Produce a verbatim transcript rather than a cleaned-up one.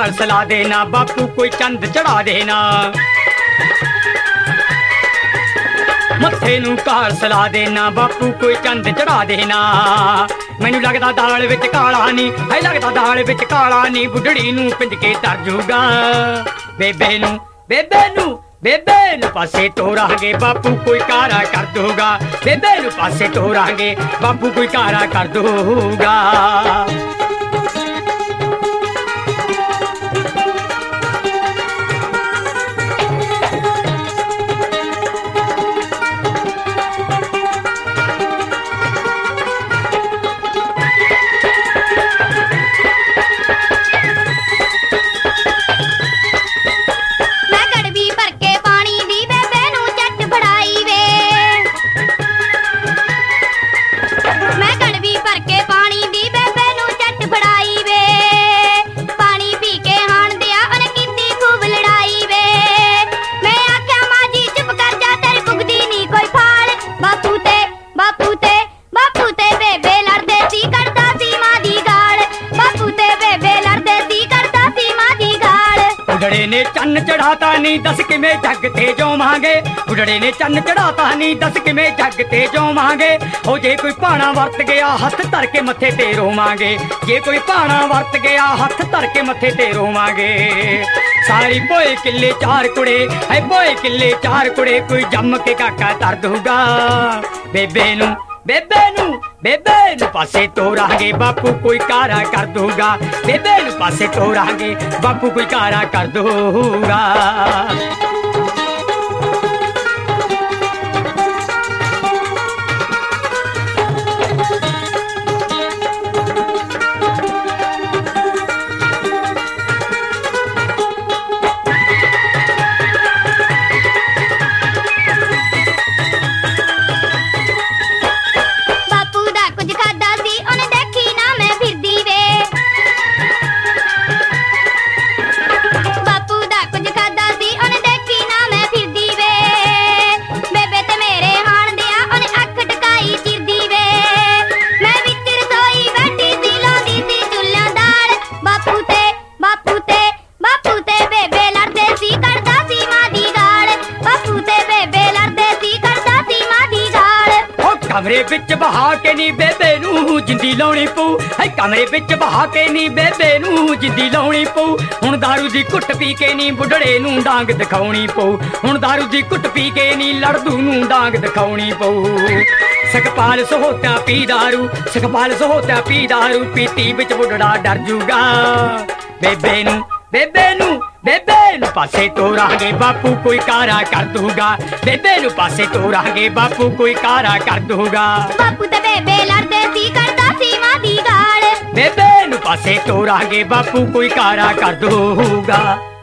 Car सला देना, बापू कोई चंद चढ़ा देना। मत्थे नूं कार सला देना, बापू कोई चंद चढ़ा देना। मैनू लगदा दाल विच काला नी, है लगदा दाल विच काला नी, बुढ़ड़ी नूं पिंज के तर जूगा। बेबे नूं बेबे नूं बेबे नूं पासे तोरांगे, बापू कोई कारा कर दूगा। बेबे नूं पासे तोरांगे, बापू कोई कारा कर दूगा। बुढ़ड़े ने चन्न चढ़ाता नी, दस किमें जग ते जोवांगे। बुढ़ड़े ने चन्न चढ़ाता नी, दस किमें जग ते जोवांगे। हो जे कोई भाना वरत गया, हथ धर के मत्थे ते रोवांगे। जे कोई भाना वरत गया, हथ धर के मत्थे ते रोवांगे। सारी बोए किले चार कुड़े, है बोए किले चार कुड़े, कोई जम के काका तर दूगा। बेबे नूं बेबे नूं बेबे नूं पासे तोरांगे, बापू कोई कारा कर दूगा। बेबे नूं पासे तोरांगे, बापू कोई कारा कर दूगा। कमरे बिच बहा के नी बेबे नूं जिंदी लाउणी पऊ, है कमरे बिच बहा के नी बेबे नूं जिंदी लाउणी पऊ। हुण दारू दी घुट पी के नी बुढ़ड़े नूं डांग दिखाउणी पऊ। हुण दारू दी घुट पी के नी लड़दू नूं डांग दिखाउणी पऊ। सुखपाल सहोता पी दारू, सुखपाल सहोता पी दारू, पीती बिच बुढ़ड़ा डर जूगा। बेबे नूं बेबे नूं बेबे नूं पासे तोरांगे, बापू कोई कारा कर दूगा। बेबे नूं पासे तोरांगे, बापू कोई कारा कर दूगा। बापू ते बेबे लड़दे सी, करदा सी मां दी गाल। बेबे नूं पासे तोरांगे, बापू कोई कारा कर दूगा।